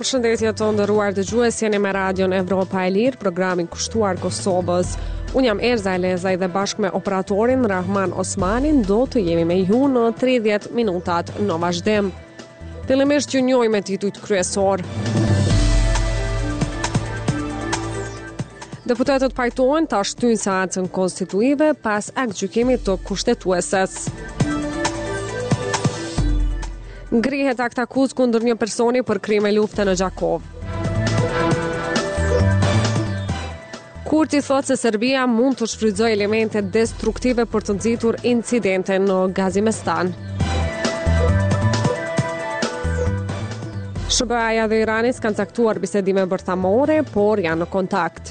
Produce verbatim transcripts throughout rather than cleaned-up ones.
Përshëndetje të nderuar dëgjues, jeni me Radion Evropa e Lirë, programin kushtuar Kosovës. Unë jam Erza Elezaj dhe bashkë me operatorin Rahman Osmanin do të jemi me ju në tridhjetë minutat në vazhdim. Fillimisht ju njohim me titujt kryesor. Deputetët pajtohen ta shtyjnë seancën konstituive pas aktgjykimit të kushtetueses. Ngrihet akt akuzë kundër një personi për krime lufte në Gjakov. Kurti thotë se Serbia mund të shfrytëzojë elemente destruktive për të nxitur incidente në Gazimestan. S B A-ja dhe Irani kanë caktuar bisedime bërthamore, por janë në kontakt.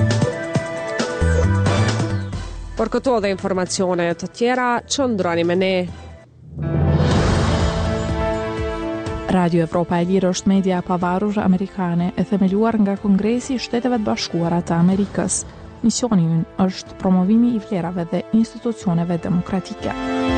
Por këto dhe informacione të tjera, qëndroni me ne. Radio Evropa e Lirë është media e pavarur amerikane e themeluar nga Kongresi i Shteteve të Bashkuara të Amerikës. Misioni i ynë është promovimi i vlerave dhe institucioneve demokratike.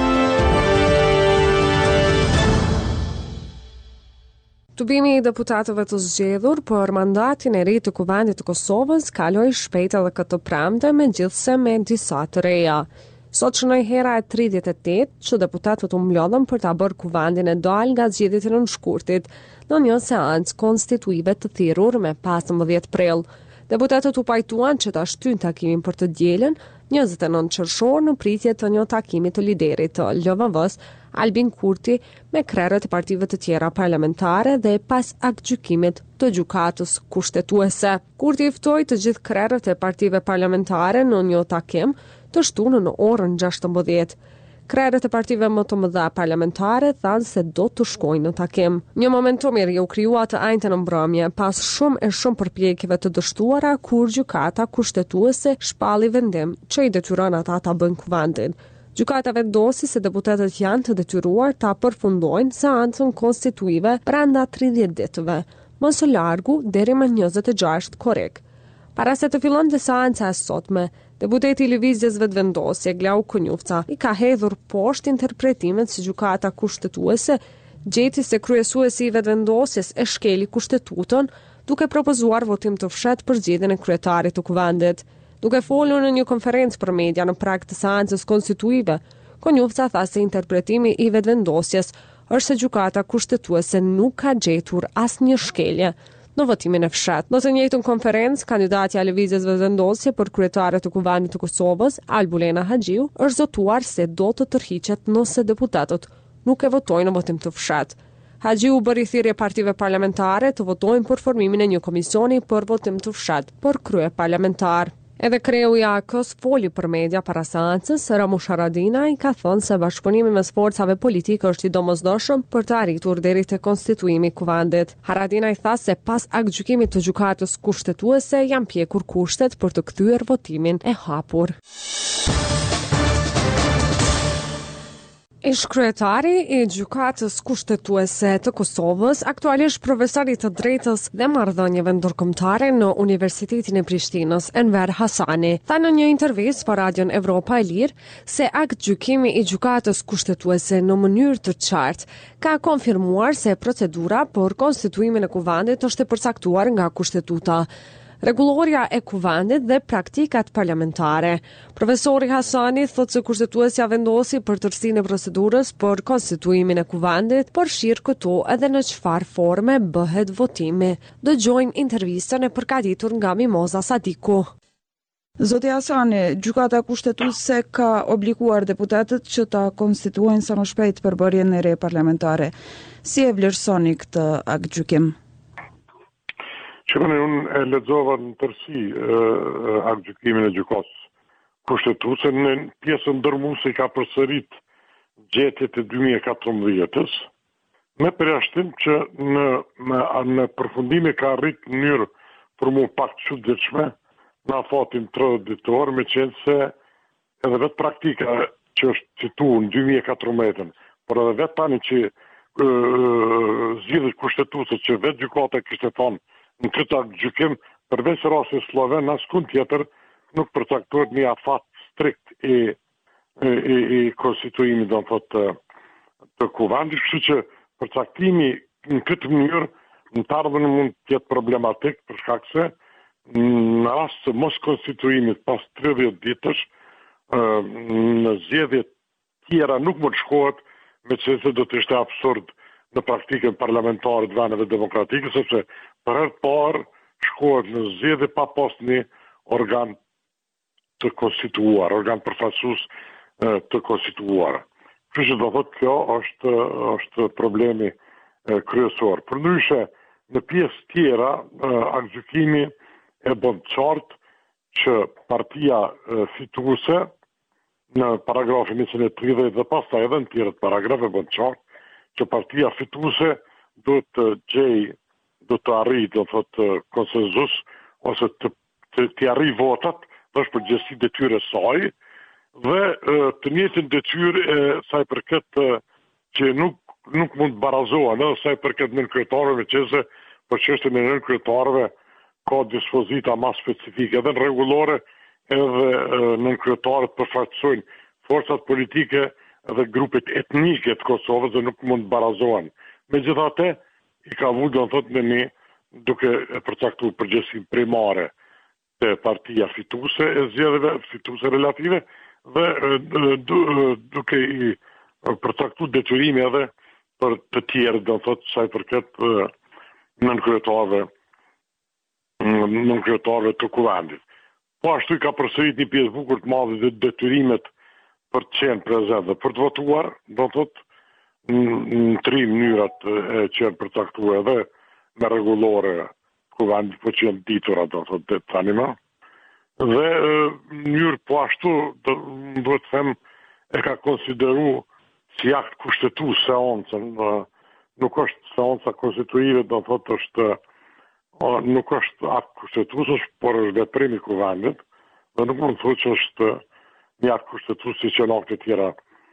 Tubimi i deputatëve të zgjedhur për mandatin e ri të Kuvendit të Kosovës kaloi shpejt edhe këtë premte, megjithse me disa të reja. Sot shënoi hera e tridhjetë e tetë që deputatët u mblodhën për ta bërë Kuvendin e dal nga zgjedhjet e nënshkurtit në një seancë konstituive të thirrur me pesëmbëdhjetë prill. Deputatët u pajtuan që ta shtyjnë takimin për të dielën, njëzet e nëntë qershor, në pritje të një takimi të liderit të L V V-s, Albin Kurti, me krerët e partive të tjera parlamentare dhe pas aktgjykimit të gjykatës kushtetuese. Kurti i ftoi të gjithë krerët e partive parlamentare në një takim të shtunë në orën gjashtëmbëdhjetë. Krerët e partive më të mëdha parlamentare thanë se do të shkojnë në takim. Një momentum i ri u krijua të ajnëte në mbrëmje pas shumë e shumë përpjekjeve të dështuara kur gjykata kushtetuese shpalli vendim që i detyron ata ta bëjnë Kuvendin. Gjykata vendosi se deputetët janë të detyruar ta përfundojnë seancën konstituive brenda tridhjetë ditëve, më së largu deri më njëzet e gjashtë korrik. Para se të fillonte seanca e sotme, deputeti i Lëvizjes Vetëvendosje Glau Konjufca i ka hedhur poshtë interpretimet se gjykata kushtetuese gjeti se kryesuesi i Vetëvendosjes e shkeli kushtetutën duke propozuar votim të fshehtë për zgjedhjen e kryetarit të Kuvendit. Duke folur në një konferencë për media në prag të seancës konstituive, Konjufca tha se interpretimi i Vetëvendosjes është se gjykata kushtetuese nuk ka gjetur asnjë shkelje në votimin e fshehtë. Në të njëjtën konferencë, kandidatja e Lëvizjes Vetëvendosje për kryetare të Kuvendit të Kosovës, Albulena Haxhiu, është zotuar se do të tërhiqet nëse deputatët nuk e votojnë në votim të fshehtë. Haxhiu bëri thirrje partive parlamentare të votojnë për formimin e një komisioni për votim të fshehtë për krye parlamentar. Edhe kreu i A K-s foli për media para seancës, Ramush Haradinaj ka thënë se bashkëpunimi mes forcave politike është i domosdoshëm për të arritur deri te konstituimi i Kuvendit. Haradinaj tha se pas aktgjykimit të gjykatës kushtetuese janë pjekur kushtet për të kthyer votimin e hapur. Ish kryetari i gjykatës kushtetuese të Kosovës, aktualisht profesori të drejtës dhe marrëdhënieve ndërkombëtare në Universitetin e Prishtinës, Enver Hasani, tha në një intervistë për Radion Evropa e Lirë se aktgjykimi i gjykatës kushtetuese në mënyrë të qartë ka konfirmuar se procedura për konstituimin e Kuvendit është e përcaktuar nga kushtetuta, rregulloria e Kuvendit dhe praktikat parlamentare. Profesori Hasani thotë se kushtetuesja vendosi për tërësinë e procedurës për konstituimin e Kuvendit, por shirë këto edhe në çfarë forme bëhet votimi. Dëgjojmë intervistën e përgatitur nga Mimoza Sadiku. Zoti Hasani, gjykata kushtetuese ka obliguar deputetët që ta konstituojnë sa më shpejt përbërjen e re parlamentare. Si e vlerësoni këtë aktgjykim? Shikoni, unë e lexova në tërësi aktgjykimin e gjykatës kushtetuese, në pjesën ndërmuese ka përsërit gjetjet e dy mijë e katërmbëdhjetës, me përjashtim që në, në, në përfundimi ka arrit në mënyrë për mu pak çuditshme në afatin tridhjetë ditor, me qenë se edhe vetë praktika që është cituar në dy mijë e katërmbëdhjetën, por edhe vetë tani që zgjidhjet kushtetuese që vetë gjykata kishte thonë në këtë aktgjykim, përveç rastit sloven, askund tjetër nuk përcaktohet një afat strikt i, i, i konstituimit do të thotë të Kuvendit, kështu që përcaktimi në këtë mënyrë në të ardhmen mund të jetë problematik për shkak se në rast të mos konstituimit pas tridhjetë ditësh, në zgjedhje tjera nuk mund shkohet, me që se do të ishte absurd në praktikën parlamentare të vendeve demokratike, sepse për herë të parë shkohet në zgjedhje pa pas një organ të konstituar, organ përfaqësues të konstituar. Kështu që do thotë kjo është është problemi kryesor. Përndryshe, në pjesë tjera, aktgjykimi e bën qartë që partia fituese në paragrafin njëqind e tridhjetë dhe pastaj edhe në tjerët paragrafe bën qartë që partia fituese duhet të gjej, do të arrijë, do thotë konsenzus ose të të, të arrijë votat, është përgjegjësi detyrë e saj dhe të njëjtën detyrë e saj përket që nuk nuk mund të barazohen edhe saj përket nënkretarëve qese për çështjen e nënkretarëve ka dispozita ma specifike edhe në rregullore edhe nënkretarët përfaqësojnë forcat politike dhe grupet etnike të Kosovës dhe nuk mund të barazohen. Megjithatë, i ka vu do të thotë në një duke e përcaktuar përgjegjësinë primare të partia fituese e zgjedhjeve fituese relative dhe duke i përcaktuar detyrime edhe për të tjerë do të thotë sa i përket nënkretarëve nënkretarëve të kuvendit. Po ashtu i ka përsërit një pjesë bukur të madhe dhe detyrimet për të qenë prezent dhe për të votuar, do të thotë në tri mënyrat e qenë përcaktuar edhe me rregullore kuvendit, po që janë ditura do të thotë tani më. Dhe në mënyrë po ashtu duhet të them e ka konsideru si akt kushtetues seancën, nuk është seanca konstituive, do të thotë është nuk është akt kushtetues, por është veprim i kuvendit, dhe nuk mund të thotë që është një akt kushtetues si që akte tjera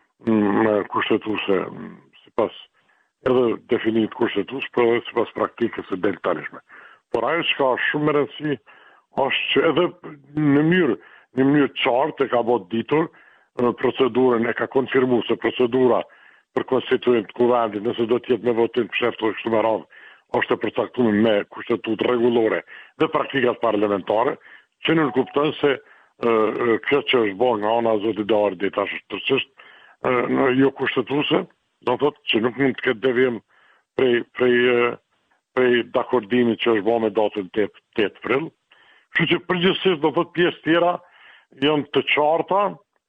kushtetuese, sipas edhe definimit kushtetues, por edhe sipas praktikës së del tanishme. Por ajo që ka shumë më rëndësi është që edhe në mënyrë në mënyrë qartë e ka bërë ditur procedurën, e ka konfirmuar se procedura për konstituim të kuvendit, nëse do të jetë me votim pësheftë kështu me radhë, është e përcaktuar me kushtetut rregullore dhe praktikat parlamentare, që nuk kupton se kjo që është bërë nga ana e zotit Dardit tash tërësisht jo kushtetuese, do thotë që nuk mund të ketë devijim prej prej prej dakordimit që është bërë me datën tetë prill. Kështu që përgjithsisht do thotë pjesë tjera janë të qarta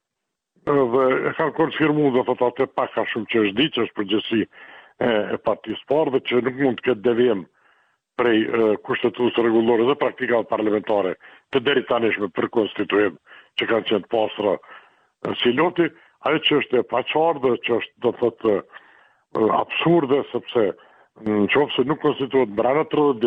dhe e kanë konfirmuar do thotë atë pak a shumë që është ditë, që është përgjithësi e partisë parë dhe që nuk mund të ketë devijim prej kushtetues rregullore dhe praktikave parlamentare të deri tanishme për konstituim që kanë qenë pastra si loti, ajo që është e paqartë dhe që është do thotë absurde, sepse nëse nuk konstituohet brenda tridhjetë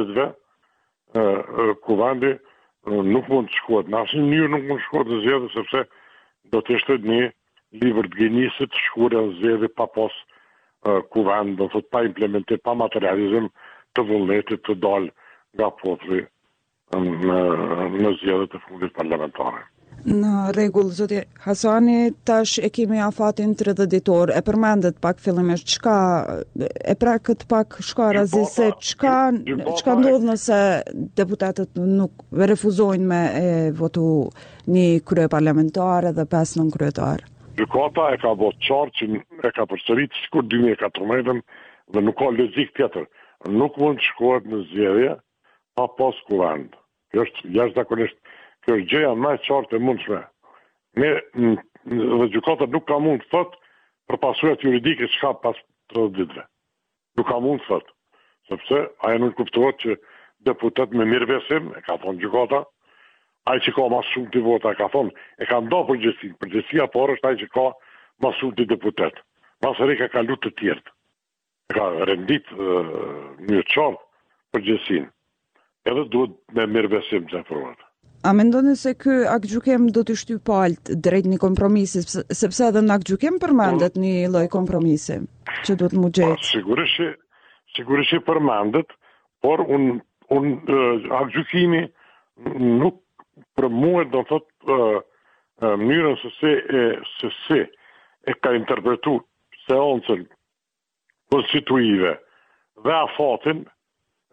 ditëve, kuvendi nuk mund të shkohet në asnjë mënyrë, nuk mund të shkohet në zgjedhje, sepse do të ishte një libër të Guinnessit shkruar në zgjedhje pa pas kuvend, do thotë pa implementim, pa materializim të vullnetit të dalë nga populli në, në zgjedhjet e fundit parlamentare. Në rregull, zoti Hasani, tash e kemi afatin tridhjetë ditor, e përmendet pak fillimisht çka e pra këtë pak shkarazi se çka çka ndodh nëse deputatët nuk refuzojnë me e votu një krye parlamentare dhe pesë nën kryetar. Gjykata e ka bërë qartë që e ka përsëritur sikur dy mijë e katërmbëdhjetë dhe nuk ka logjik tjetër. Nuk mund të shkohet në zgjedhje pa pas kuvend. Kjo është jashtëzakonisht, kjo është gjëja më e qartë e mundshme. Ne dhe gjykata nuk ka mund të thotë për pasojat juridike çka pas tridhjetë ditëve. Nuk ka mund të thotë, sepse ajo nuk kuptohet që deputet me mirëbesim, e ka thonë gjykata, ai që ka ma shumë të vota, ka thonë, e ka nda përgjësin. Përgjësia por është ai që ka ma shumë të deputet. Masëri ka kalu të tjertë. E ka rendit një qartë përgjësin. Edhe duhet me mirëbesim të informat. A mendoni se ky aktgjykim do të shtyjë palët drejt një kompromisi, sepse edhe në aktgjykim përmendet një lloj kompromisi që duhet mu gjetë? Sigurisht, sigurisht përmendet, por un un aktgjykimi nuk për mua do të thotë mënyrën se si e se si e ka interpretuar seancën konstituive dhe afatin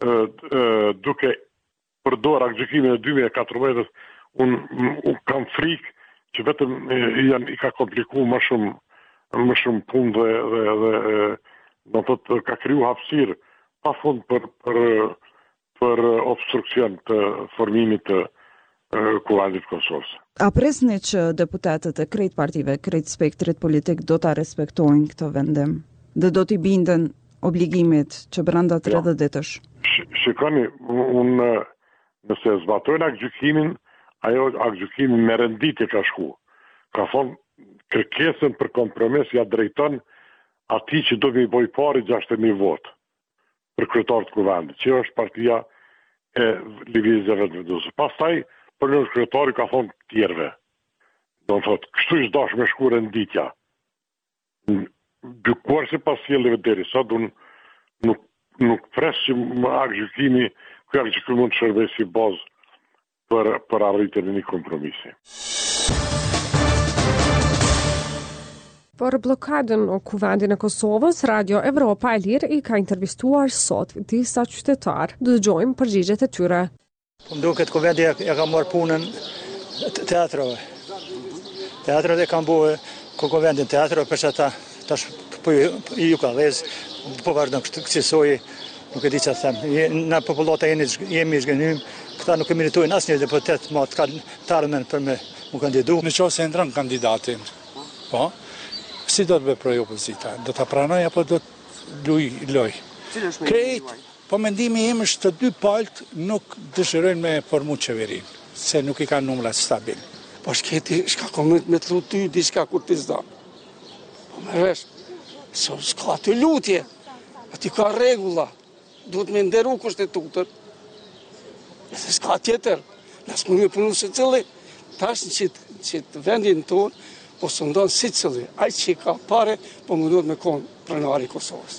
duke përdor aktgjykimin e dy mijë e katërmbëdhjetit, unë un kam frikë që vetëm janë i ka komplikuar më shumë më shumë punë dhe dhe, dhe do të thotë ka kriju hapësirë pafund për për për obstruksion të formimit të Kuvendit Kosovës. A presni që deputetët e krejt partive, krejt spektrit politik do ta respektojnë këtë vendim dhe do t'i binden obligimit që brenda tridhjetë ditësh? Shikoni, unë nëse zbatojnë aktgjykimin, ajo aktgjykimin me renditje ka shku. Ka thonë kërkesën për kompromis ja drejton atij që do mi boj pari gjashtëdhjetë mijë votë për kryetar të Kuvendit, që është partia e Lëvizjeve të Vendosur. Pastaj për në kryetari ka thonë tjerve. Do të thotë, kështu ishtë dash me shku renditja. Gjykuar si pas sjelljes deri sot, unë nuk, nuk pres që më aktgjykimi, ky aktgjykim mund të shërbejë si bazë për, për arritjen e një kompromisi. Për blokadën o Kuvendin e Kosovës, Radio Evropa e Lirë i ka intervistuar sot disa qytetarë. Do të dëgjojmë përgjigjet e tyre. Po mduket Kuvendi e ka marrë punën teatrove. Teatrat e kanë bue Kuvendin teatrove për që ta tash po ju ka dhez, po vazhdon kështu kësaj, nuk e di çfarë them. Na popullata jeni jemi zgjenym, këta nuk e meritojnë asnjë deputet më të kanë tarmen për me u kandidu. Në qoftë se ndron kandidatin. Po. Si do të veproj opozita? Do ta pranoj apo do të luj loj? Krejt, po mendimi im është të dy palët nuk dëshirojnë me formu qeverinë, se nuk i kanë numrat stabil. Po shketi, shka komet me të lu ty, di shka kur t'i zda. Po me vesh, so s'ka të lutje, ati ka regula, duhet me nderu kushtetutër, e se s'ka tjetër, nësë më me punu se cëli, tash në qitë vendin tonë, po së ndonë si cëli, ajë që i ka pare, po më duhet me konë prenari Kosovës.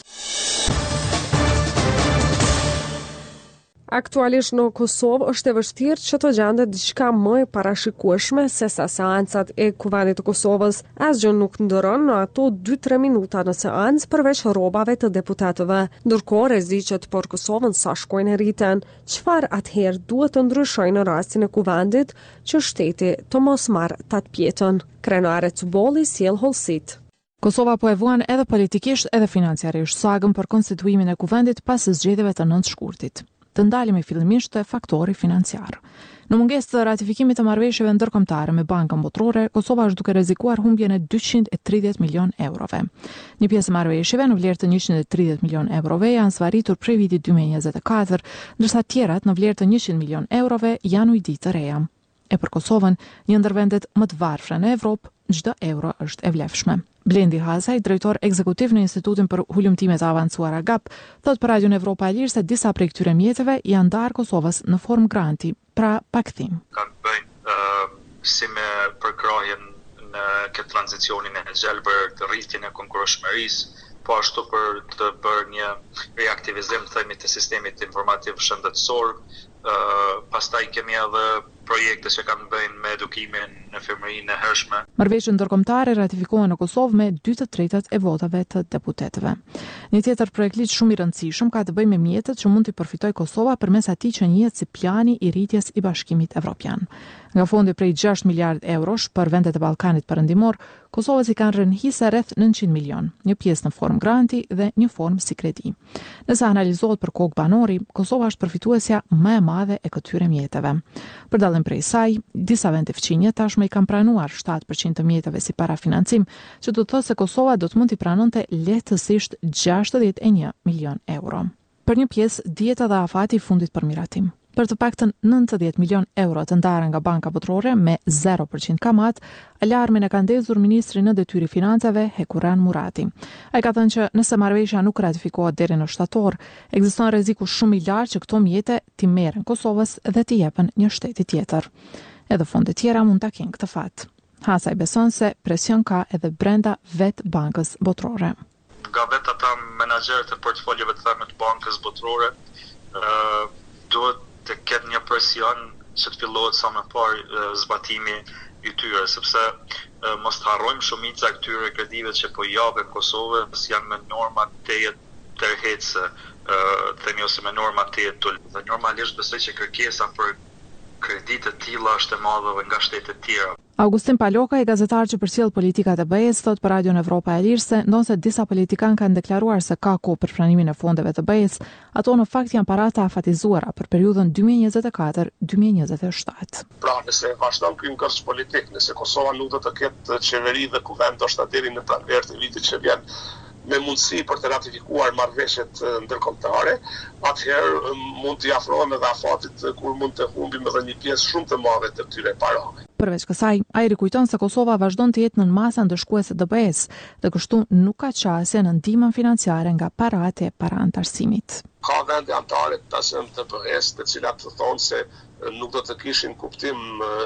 Aktualisht në Kosovë është e vështirë që të gjendet diçka më e parashikueshme se sa seancat e Kuvendit të Kosovës. Asgjë nuk ndëron në ato dy tre minuta në seancë përveç rrobave të deputetëve. Ndërkohë rreziqet për Kosovën sa shkojnë e rriten. Çfarë atëherë duhet të ndryshojë në rastin e Kuvendit që shteti të mos marrë tatpjetën? Krenare Cubolli sjell hollësit. Kosova po e vuan edhe politikisht edhe financiarisht sagën për konstituimin e Kuvendit pas zgjedhjeve të nëntë shkurtit. Të ndalemi fillimisht të faktori financiar. Në mungesë të ratifikimit të marrëveshjeve ndërkombëtare me Bankën Botërore, Kosova është duke rrezikuar humbjen e dyqind e tridhjetë milion eurove. Një pjesë e marrëveshjeve në vlerë të njëqind e tridhjetë milion eurove janë svaritur prej vitit dy mijë e njëzet e katër, ndërsa të tjerat në vlerë të njëqind milion eurove janë ujdi të reja. E për Kosovën, një ndër vendet më të varfra në Evropë, çdo euro është e vlefshme. Blendi Hasaj, drejtor ekzekutiv në Institutin për Hulumtime të Avancuara G A P, thot për Radion Evropa e Lirë se disa prej këtyre mjeteve janë ndarë Kosovës në formë granti, pra pakthim. Kanë bëjnë uh, si me përkrahjen në këtë tranzicionin e gjelbër të rritjen e konkurrueshmërisë, po ashtu për të bërë një reaktivizim themi të sistemit informativ shëndetësor. Uh, pastaj kemi edhe projekte që kanë bëjnë me edukimin në femërinë e hershme. Marrëveshjet ndërkombëtare ratifikohen në Kosovë me dy të tretët e votave të deputetëve. Një tjetër projekt ligj shumë i rëndësishëm ka të bëjë me mjetet që mund t'i përfitojë Kosova përmes atij që njihet si plani i rritjes i Bashkimit Evropian. Nga fondi prej gjashtë miliardë eurosh për vendet e Ballkanit Perëndimor, Kosovës i kanë rënë hisa rreth nëntëqind milion, një pjesë në formë granti dhe një formë si kredi. Nëse analizohet për kokë banori, Kosova është përfituesja më e madhe e këtyre mjeteve. Për dallim prej saj, disa vende fqinje tashmë i kanë pranuar shtatë përqind të mjeteve si parafinancim, që do të thotë se Kosova do të mund t'i pranonte lehtësisht gjashtëdhjetë e një milion euro. Për një pjesë, dieta dhe afati i fundit për miratim. Për të paktën nëntëdhjetë milion euro të ndarë nga Banka Botërore me zero përqind kamat, alarmin e ka ndezur ministri në detyri financave Hekuran Murati. Ai ka thënë që nëse marrëveshja nuk ratifikohet deri në shtator, ekziston rreziku shumë i lartë që këto mjete t'i merren Kosovës dhe t'i jepen një shteti tjetër. Edhe fonde tjera mund ta kenë këtë fat. Hasaj beson se presion ka edhe brenda vet Bankës Botërore. Nga vet ata menaxherët e portfoljeve të themit të Bankës Botërore, uh, duhet të ketë një presion që të fillohet sa më parë zbatimi i tyre, sepse e, mos të harrojmë shumica këtyre kredive që po japen Kosovës janë me norma të tërheqëse, themi ose me norma të jetë. Dhe normalisht besoj që kërkesa për kredite të tilla është e madhe nga shtetet tjera. Augustin Paloka, i gazetar që përcjell politikat e B E S, thot për Radion Evropa e Lirë se ndonse disa politikanë kanë deklaruar se ka kohë për pranimin e fondeve të B E S, ato në fakt janë para të afatizuara për periudhën dy mijë e njëzet e katër dy mijë e njëzet e shtatë. Pra, nëse vazhdon ky ngërç politik, nëse Kosova nuk do të ketë qeveri dhe kuvend ndoshta deri në pranverë të vitit që vjen, me mundësi për të ratifikuar marrëveshjet ndërkombëtare, atëherë mund t'i afrohemi edhe afatit kur mund të humbim edhe një pjesë shumë të madhe të këtyre parave. Përveç kësaj, ai rikujton se Kosova vazhdon të jetë nën masa ndëshkuese të B E S dhe kështu nuk ka qasje në ndihmën financiare nga paratë e parantarësimit. Ka vende anëtare të të B E S të cilat të thonë se nuk do të kishin kuptim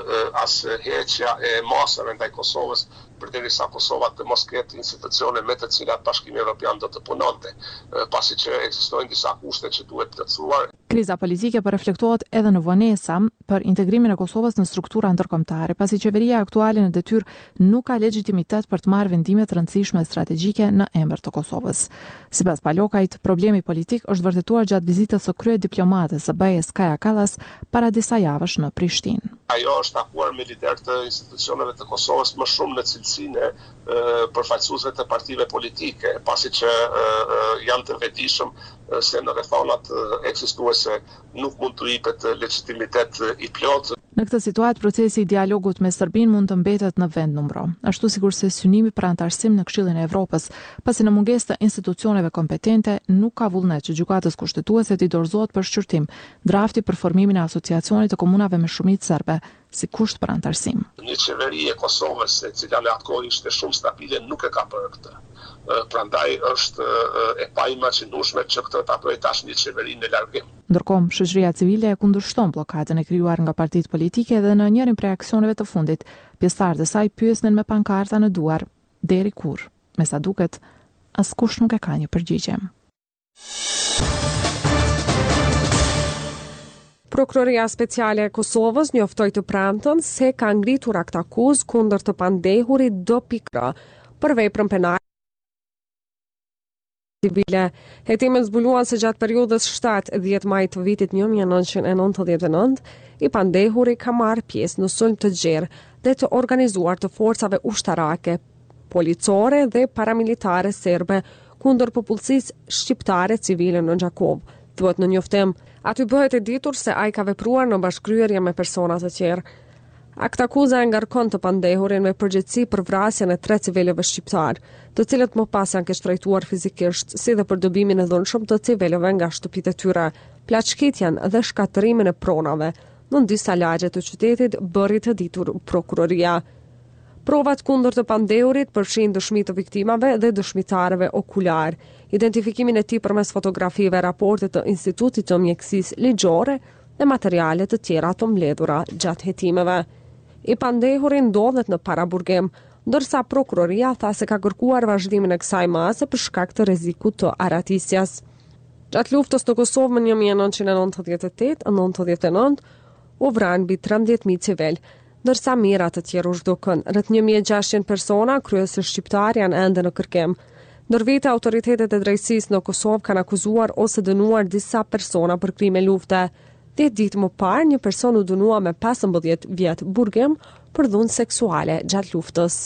as heqja e masave ndaj Kosovës përderisa Kosova të mos ketë institucione me të cilat Bashkimi Evropian do të punonte, pasi që ekzistojnë disa kushte që duhet plotësuar. Kriza politike po reflektohet edhe në vonesa për integrimin e Kosovës në struktura ndërkombëtare, pasi qeveria aktuale në detyrë nuk ka legjitimitet për të marrë vendime të rëndësishme strategjike në emër të Kosovës. Sipas Palokait, problemi politik është vërtetuar gjatë vizitës së krye diplomates së B E S Kaja Kallas para disa javësh në Prishtinë. Ajo është takuar me liderë të institucioneve të Kosovës më shumë në cilësinë e përfaqësuesve të partive politike, pasi që janë të vetëdijshëm se në rrethonat ekzistuese nuk mund të jepet legjitimitet i plotë. Në këtë situatë, procesi i dialogut me Serbinë mund të mbetet në vend numro, ashtu sikur se synimi për antarësim në Këshillin e Evropës, pasi në mungesë të institucioneve kompetente nuk ka vullnet që gjykatës kushtetuese t'i dorëzohet për shqyrtim drafti për formimin e asociacionit të komunave me shumicë serbe si kusht për antarësim. Një qeveri e Kosovës, e cila në atë kohë ishte shumë stabile, nuk e ka bërë këtë. Prandaj është e paimaginueshme që këtë ta bëjë tash një qeveri në largim. Ndërkohë, shoqëria civile e kundërshton bllokadën e krijuar nga partitë politike dhe në njërin prej aksioneve të fundit, pjesëtarët e saj pyesnin me pankarta në duar, deri kur? Me sa duket, askush nuk e ka një përgjigje. Prokuroria Speciale e Kosovës njoftoi të premten se ka ngritur akt akuzë kundër të pandehurit D P K për veprën penale civile. Hetimet zbuluan se gjatë periudhës shtatë dhjetë maj të vitit një mijë e nëntëqind e nëntëdhjetë e nëntë, i pandehuri ka marrë pjesë në sulm të gjerë dhe të organizuar të forcave ushtarake, policore dhe paramilitare serbe kundër popullsisë shqiptare civile në Gjakov. Thuhet në njoftim, aty bëhet e ditur se ai ka vepruar në bashkëkryerje me persona të tjerë. Akt akuza e ngarkon të pandehurin me përgjegjësi për vrasjen e tre civilëve shqiptar, të cilët më pas janë keqtrajtuar fizikisht, si dhe për dëbimin e dhunshëm të civilëve nga shtëpitë e tyre, plaçkitjen dhe shkatërimin e pronave në disa lagje të qytetit, bëri të ditur prokuroria. Provat kundër të pandehurit përfshin dëshmi të viktimave dhe dëshmitarëve okular, identifikimin e tij përmes fotografive, raporte të Institutit të Mjekësisë Ligjore dhe materiale të tjera të mbledhura gjatë hetimeve. I pandehuri ndodhet në paraburgim, ndërsa prokuroria tha se ka kërkuar vazhdimin e kësaj mase për shkak të rrezikut të aratisjes. Gjatë luftës në Kosovë më një mijë e nëntëqind e nëntëdhjetë e tetë e nëntëdhjetë e nëntë u vranë mbi trembëdhjetë mijë civil, ndërsa mijëra të tjerë u zhdukën. Rreth një mijë e gjashtëqind persona, kryesisht shqiptar, janë ende në kërkim. Ndër vite, autoritetet e drejtësisë në Kosovë kanë akuzuar ose dënuar disa persona për krime lufte. dhjetë ditë më parë, një person u dënua me pesëmbëdhjetë vjet burgim për dhunë seksuale gjatë luftës.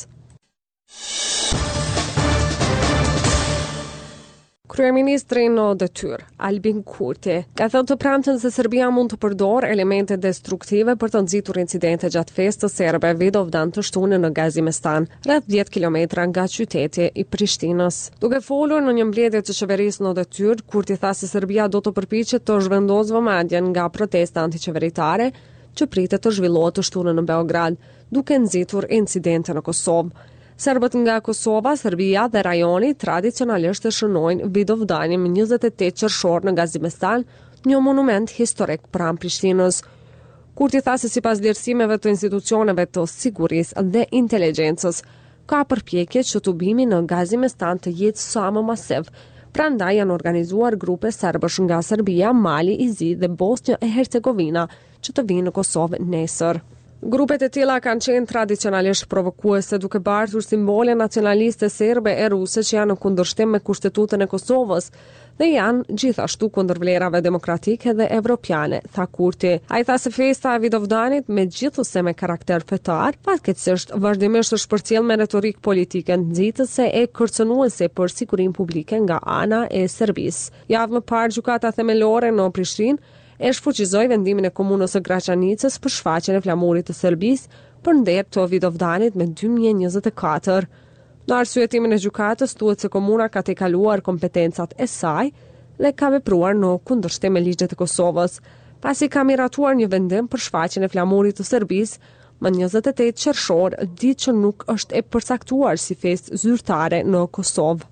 Kryeministri në detyrë, Albin Kurti, ka thënë të premten se Serbia mund të përdorë elemente destruktive për të nxitur incidente gjatë festës serbe Vidovdan të shtunë në Gazimestan, rreth dhjetë kilometra nga qyteti i Prishtinës. Duke folur në një mbledhje të qeverisë në detyrë, Kurti tha se Serbia do të përpiqet të zhvendosë vëmendjen nga protesta antiqeveritare që pritet të zhvillohet të shtunë në Beograd, duke nxitur incidente në Kosovë. Serbët nga Kosova, Serbia dhe rajoni tradicionalisht e shënojnë Vidovdanin më njëzet e tetë qershor në Gazimestan, një monument historik pranë Prishtinës. Kurti tha se sipas vlerësimeve të institucioneve të sigurisë dhe inteligjencës, ka përpjekje që tubimi në Gazimestan të jetë sa më masiv. Prandaj janë organizuar grupe serbësh nga Serbia, Mali, Izi dhe Bosnjë e Hercegovina që të vinë në Kosovë nesër. Grupet e tilla kanë qenë tradicionalisht provokuese duke bartur simbole nacionaliste serbe e ruse që janë në kundërshtim me Kushtetutën e Kosovës dhe janë gjithashtu kundër vlerave demokratike dhe evropiane, tha Kurti. Ai tha se festa e Vidovdanit me gjithëse me karakter fetar, fatkeqësisht vazhdimisht është përcjell me retorik politike nxitëse e kërcënuese për sigurinë publike nga ana e Serbisë. Javë më parë gjykata themelore në Prishtinë e shfuqizoi vendimin e komunës së Graçanicës për shfaqjen e flamurit të Serbisë për nder të Vidovdanit me dy mijë e njëzet e katër. Në arsyetimin e gjykatës thuhet se komuna ka tejkaluar kompetencat e saj dhe ka vepruar në kundërshtim me ligjet e Kosovës, pasi ka miratuar një vendim për shfaqjen e flamurit të Serbisë më njëzet e tetë qershor, ditë që nuk është e përcaktuar si festë zyrtare në Kosovë.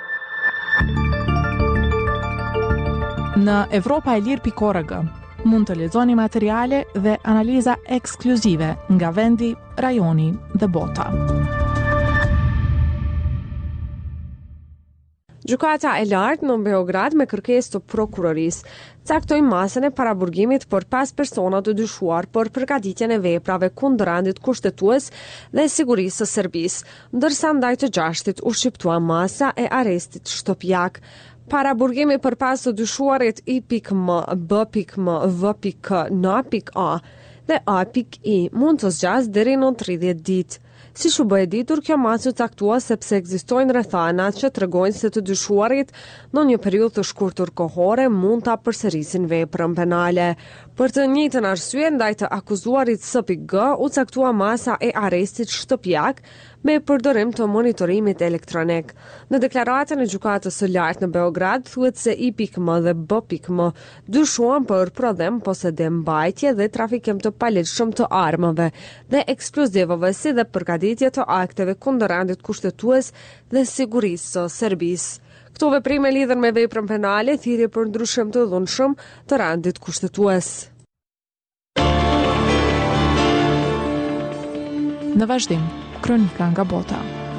Në Evropa e Lirë pikë org mund të lexoni materiale dhe analiza ekskluzive nga vendi, rajoni dhe bota. Gjykata e lartë në Beograd me kërkesë të prokurorisë caktoi masën e paraburgimit për pesë persona të dyshuar për përgatitjen e veprave kundër rendit kushtetues dhe sigurisë së Serbisë, ndërsa ndaj të gjashtit u shqiptua masa e arrestit shtëpiak. Paraburgimi për pas të dyshuarit I.M, B.M, V.N.A dhe A.I mund të zgjas deri në tridhjetë ditë. Si që bëhe ditur, kjo masë u caktua sepse ekzistojnë rrethana që tregojnë se të dyshuarit në një periudhë të shkurtër kohore mund ta përsërisin veprën penale. Për të njëjtën arsye, ndaj të akuzuarit S P G u caktua masa e arrestit shtëpiak me përdorim të monitorimit elektronik. Në deklaratën e gjykatës së lartë në Beograd thuhet se I.M dhe B.M dyshuan për prodhim, posedim, mbajtje dhe trafikim të paligjshëm të armëve dhe eksplozivëve, si dhe përgatitje të akteve kundër rendit kushtetues dhe sigurisë së Serbisë. Këto veprime lidhen me veprën penale, thirrje për ndryshim të dhunshëm të rendit kushtetues. Në vazhdim, kronika nga bota.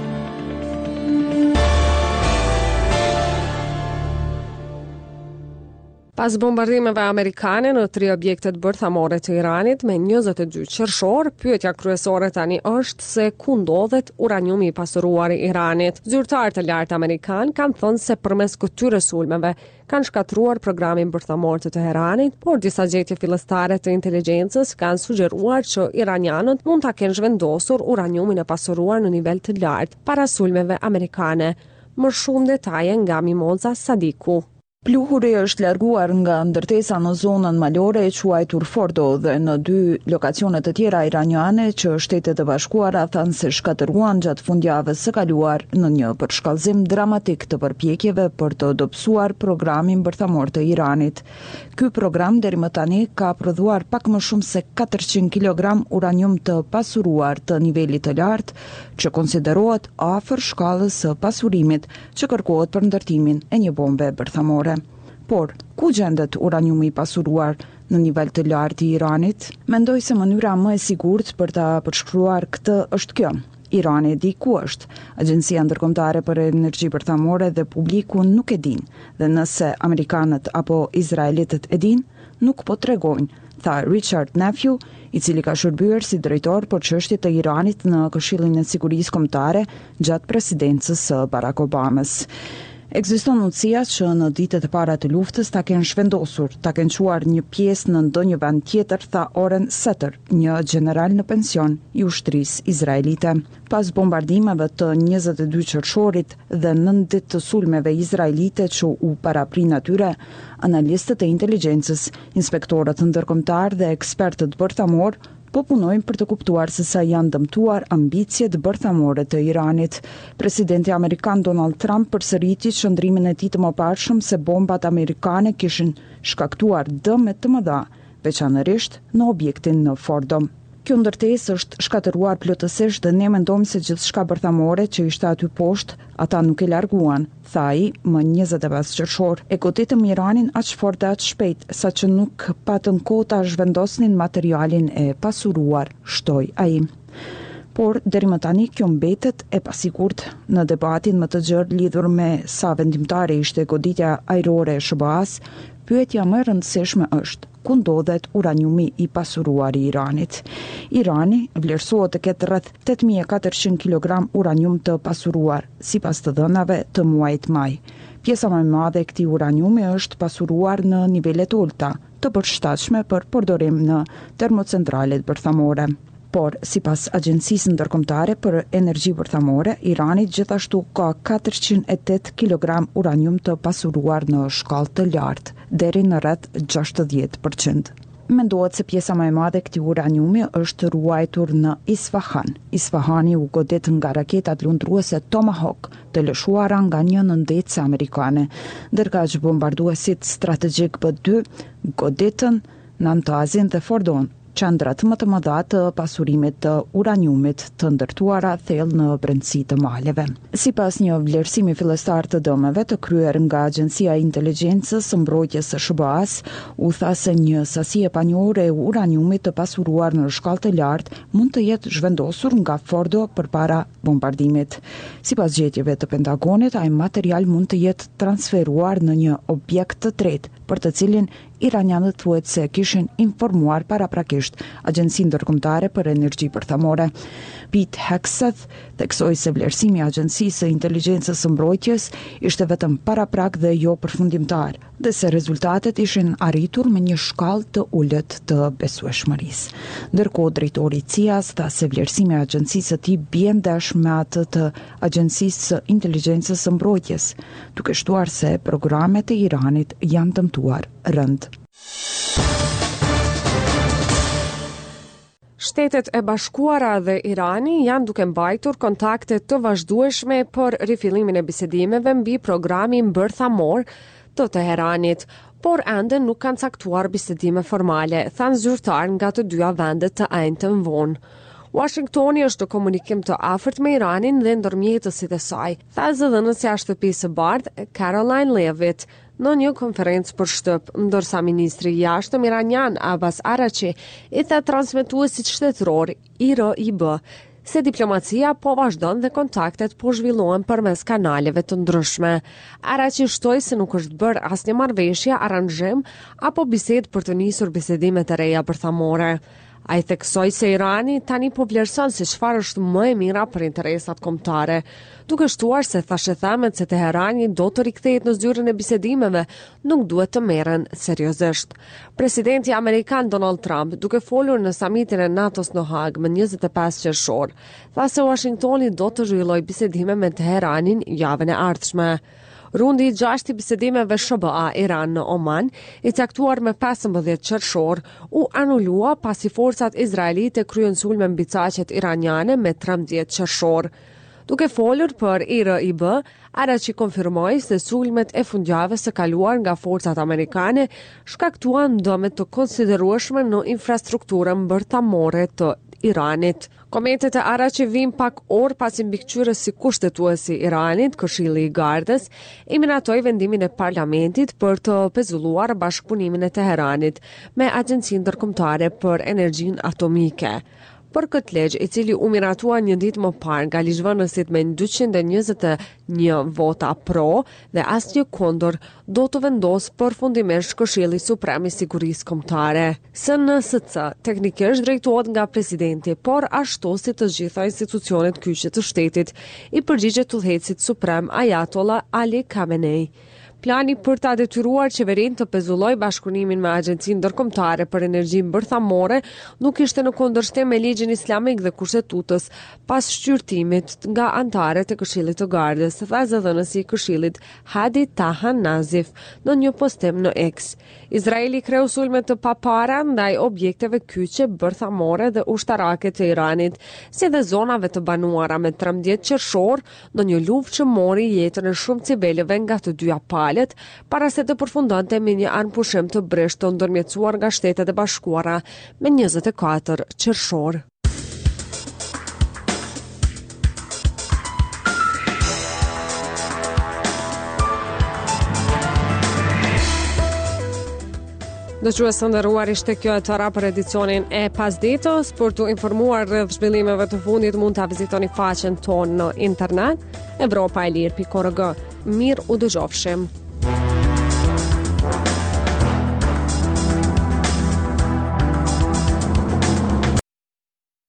Pas bombardimeve amerikane në tri objektet bërthamore të Iranit me njëzet e dy qershor, pyetja kryesore tani është se ku ndodhet uraniumi i pasuruar i Iranit. Zyrtarë të lartë amerikan kanë thënë se përmes këtyre sulmeve kanë shkatruar programin bërthamor të Teheranit, por disa gjetje fillestare të inteligjencës kanë sugjeruar që iranianët mund ta kenë zhvendosur uraniumin e pasuruar në nivel të lartë para sulmeve amerikane. Më shumë detaje nga Mimoza Sadiku. Pluhuri është larguar nga ndërtesa në zonën malore e quajtur Fordo dhe në dy lokacione të tjera iraniane që Shtetet e Bashkuara thanë se shkatëruan gjatë fundjavës së kaluar në një përshkallëzim dramatik të përpjekjeve për të dobësuar programin bërthamor të Iranit. Ky program deri më tani ka prodhuar pak më shumë se katërqind kilogram uranium të pasuruar të nivelit të lartë, që konsiderohet afër shkallës së pasurimit që kërkohet për ndërtimin e një bombe bërthamore. Por, ku gjendet uraniumi i pasuruar në nivel të lartë i Iranit? Mendoj se mënyra më e sigurt për ta përshkruar këtë është kjo. Irani e di ku është. Agjencia Ndërkombëtare për Energji Bërthamore dhe publiku nuk e din, dhe nëse amerikanët apo izraelitët e din, nuk po tregojnë, tha Richard Nephew, i cili ka shërbyer si drejtor për çështjet të Iranit në Këshillin e Sigurisë Kombëtare gjatë presidencës së Barack Obamas. Ekziston mundësia që në ditët e para të luftës ta kenë shvendosur, ta kenë çuar një pjesë në ndonjë vend tjetër, tha Oren Setter, një general në pension i ushtrisë izraelite. Pas bombardimeve të njëzet e dy qershorit dhe nënt ditë të sulmeve izraelite që u paraprin atyre, analistët e inteligjencës, inspektorët ndërkombëtar dhe ekspertët bërthamor po punojnë për të kuptuar se sa janë dëmtuar ambicjet bërthamore të Iranit. Presidenti amerikan Donald Trump përsëriti qëndrimin e tij të mëparshëm se bombat amerikane kishin shkaktuar dëme të mëdha, veçanërisht në objektin në Fordo. Kjo ndërtesë është shkatëruar plotësisht dhe ne mendojmë se gjithçka bërthamore që ishte aty poshtë, ata nuk e larguan, tha ai më njëzet e pesë qershor. E goditëm Iranin aq fort dhe aq shpejt, saqë nuk patën kohë ta zhvendosnin materialin e pasuruar, shtoi ai. Por deri më tani kjo mbetet e pasigurt. Në debatin më të gjerë lidhur me sa vendimtare ishte goditja ajrore e S B A-s, pyetja më e rëndësishme është ku ndodhet uraniumi i pasuruar i Iranit. Irani vlerësohet të ketë rreth tetë mijë e katërqind kilogram uranium të pasuruar, sipas të dhënave të muajit maj. Pjesa më e madhe e këtij uraniumi është pasuruar në nivele të ulta, të përshtatshme për përdorim në termocentralet bërthamore. Por, sipas Agjencisë Ndërkombëtare për Energji Bërthamore, Irani gjithashtu ka katërqind e tetë kilogram uranium të pasuruar në shkallë të lartë, deri në rreth gjashtëdhjetë përqind. Mendohet se pjesa më e madhe e këtij uraniumi është ruajtur në Isfahan. Isfahani u godet nga raketat lundruese Tomahawk, të lëshuara nga një nëndetse amerikane, ndërkaq bombarduesit strategjik B dy godetën Nantazin dhe Fordon, qendrat më të mëdha të pasurimit të uraniumit të ndërtuara thellë në brendësi të maleve. Sipas një vlerësimi fillestar të dëmeve të kryer nga Agjencia e Inteligjencës së Mbrojtjes së S B A-s, u tha se një sasi e panjohur e uraniumit të pasuruar në shkallë të lartë mund të jetë zhvendosur nga Fordo përpara bombardimit. Sipas gjetjeve të Pentagonit, ai material mund të jetë transferuar në një objekt të tretë, për të cilin iranianët thuhet se kishin informuar paraprakisht Agjencinë Ndërkombëtare për Energji Bërthamore. Pete Hegseth theksoi se vlerësimi i Agjencisë së Inteligjencës së Mbrojtjes ishte vetëm paraprak dhe jo përfundimtar, dhe se rezultatet ishin arritur me një shkallë të ulët të besueshmërisë. Ndërkohë, drejtori i C I A-s tha se vlerësimi i agjencisë së tij bie ndesh me atë të Agjencisë së Inteligjencës së Mbrojtjes, duke shtuar se programet e Iranit janë dëmtuar rënd. Shtetet e Bashkuara dhe Irani janë duke mbajtur kontakte të vazhdueshme për rifillimin e bisedimeve mbi programin bërthamor të Teheranit, por ende nuk kanë caktuar bisedime formale, thanë zyrtar nga të dyja vendet të ajtën vonë. Washingtoni është në komunikim të afërt me Iranin dhe ndërmjetësit e saj, tha zëdhënësja e shtëpisë së bardhë Caroline Leavitt në një konferencë për shtëp, ndërsa ministri i jashtëm iranian Abbas Arachi i tha transmetuesit shtetëror I R I B se diplomacia po vazhdon dhe kontaktet po zhvillohen përmes kanaleve të ndryshme. Arachi shtoi se nuk është bërë asnjë marrëveshje, aranzhim apo bisedë për të nisur bisedime të reja bërthamore. Ai theksoi se Irani tani po vlerëson se çfarë është më e mira për interesat kombëtare, duke shtuar se thashethemet se Teherani do të rikthehet në zyrën e bisedimeve nuk duhet të merren seriozisht. Presidenti amerikan Donald Trump, duke folur në samitin e NATO-s në Hag më njëzet e pesë qershor, tha se Washingtoni do të zhvillojë bisedime me Teheranin javën e ardhshme. Rundi i gjashtë i bisedimeve S B A Iran në Oman, i caktuar me pesëmbëdhjetë qershor, u anulua pasi forcat izraelite kryen sulme mbi caqet iraniane me trembëdhjetë qershor. Duke folur për I R I B, Arachi konfirmoi se sulmet e fundjavës së kaluar nga forcat amerikane shkaktuan dëme të konsiderueshme në infrastrukturën bërthamore të Iranit. Komentet e Arachi vijnë pak orë pasi mbikëqyrës si kushtetuesi i Iranit, Këshilli i Gardës, i minatoi vendimin e parlamentit për të pezulluar bashkëpunimin e Teheranit me Agjencinë Ndërkombëtare për Energjinë Atomike. Për këtë ligj, i cili u miratua një ditë më parë nga ligjvënësit me dyqind e njëzet e një vota pro dhe asnjë kundër, do të vendos përfundimisht Këshilli Suprem i Sigurisë Kombëtare. S N S C teknikisht drejtohet nga presidenti, por ashtu si të gjitha institucionet kyçe të shtetit, i përgjigjet udhëheqësit suprem Ayatollah Ali Khamenei. Plani për ta detyruar qeverinë të pezullojë bashkëpunimin me Agjencinë Ndërkombëtare për Energjinë Bërthamore nuk ishte në kundërshtim me ligjin islamik dhe kushtetutës pas shqyrtimit nga anëtarët e Këshillit të Gardës, tha zëdhënësi i Këshillit Hadi Tahan Nazif në një postim në X. Izraeli kreu sulme të papara ndaj objekteve kyçe bërthamore dhe ushtarake të Iranit, si dhe zonave të banuara me trembëdhjetë qershor në një luftë që mori jetën e shumë civilëve nga të dyja palët, para se të përfundonte me një anëpushim të breshtë të ndërmjetësuar nga Shtetet e Bashkuara me njëzet e katër qershor. Dëgjues të nderuar, ishte kjo e tëra për edicionin e pasditës. Për të informuar rreth zhvillimeve të fundit mund ta vizitoni faqen tonë në internet evropaelir pikë org. Mirë u dëgjofshim.